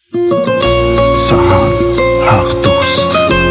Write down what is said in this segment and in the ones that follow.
سهن حق دوست.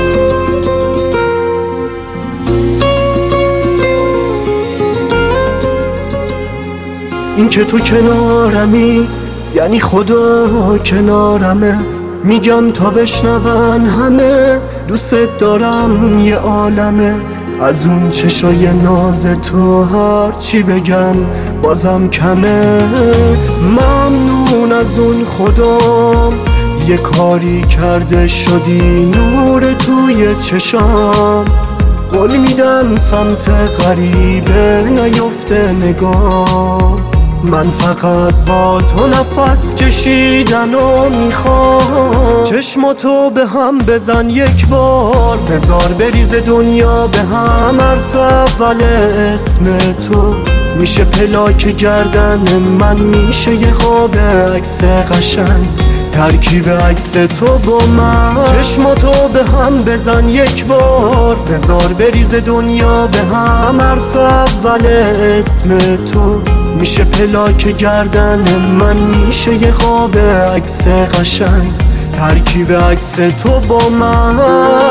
این که تو کنارمی یعنی خدا کنارمه، میگم تا بشنون همه دوست دارم یه عالمه. از اون چشای ناز تو هر چی بگم بازم کمه. ممنون از اون خدام یه کاری کرده شدی نور توی چشام. قول میدم سمت غریبه نیفته نگاه. من فقط با تو نفس کشیدن و میخوام. چشماتو به هم بزن یک بار، بذار بریز دنیا به هم. حرف اول اسم تو میشه پلاک گردن من، میشه یه خواب عکس قشنگ ترکیب عکس تو با من. چشماتو به هم بزن یک بار، بذار بریز دنیا به هم. حرف اول اسم تو میشه پلاک گردن من، میشه یه خواب عکس قشنگ ترکیب عکس تو با من.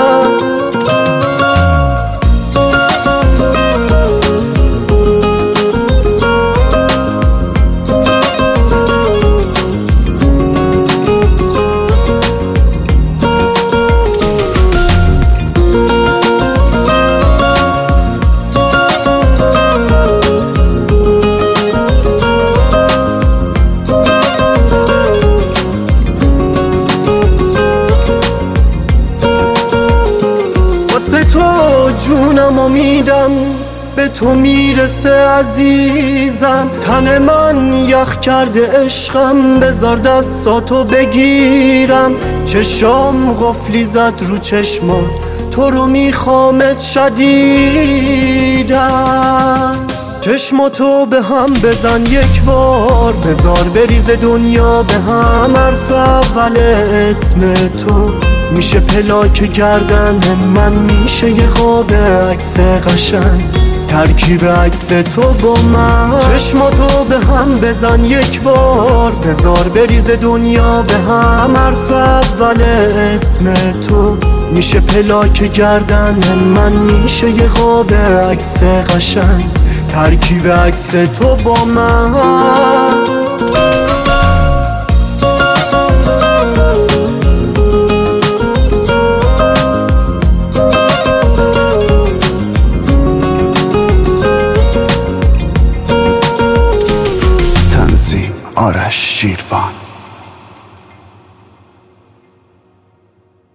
جونمو میدم به تو میرسه عزیزم. تن من یخ کرده عشقم، بذار دستاتو بگیرم. چشام قفلی زد رو چشمات، تو رو میخوامت شدیدم. چشماتو به هم بزن یک بار، بذار بریز دنیا به هم. حرف اول اسم تو میشه پلاک گردن من، میشه یه خواب عکس قشنگ ترکیب عکس تو با من. چشماتو به هم بزن یک بار، بذار بریز دنیا به هم. حرف اول اسم تو میشه پلاک گردن من، میشه یه خواب عکس قشنگ ترکیب عکس تو با من.